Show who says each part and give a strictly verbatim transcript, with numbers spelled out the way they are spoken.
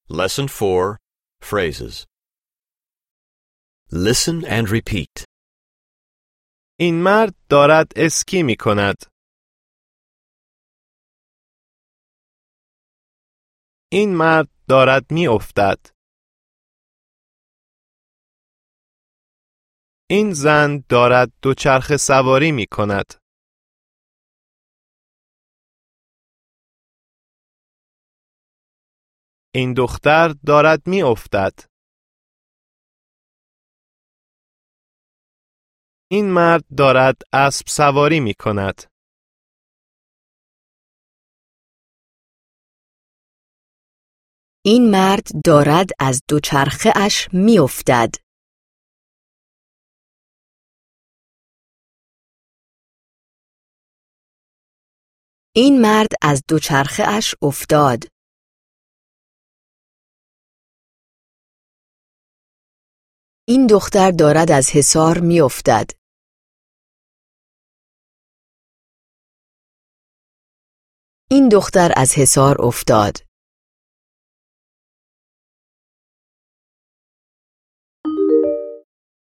Speaker 1: Lesson four, Phrases. Listen and repeat.
Speaker 2: این مرد دارد اسکی می کند. این مرد دارد می افتد. این زن دارد دوچرخه سواری می کند. این دختر دارد می افتد. این مرد دارد اسب سواری می کند.
Speaker 3: این مرد دارد از دوچرخه اش می افتد. این مرد از دوچرخه اش افتاد. این دختر دارد از حصار می افتد. این دختر از حصار افتاد.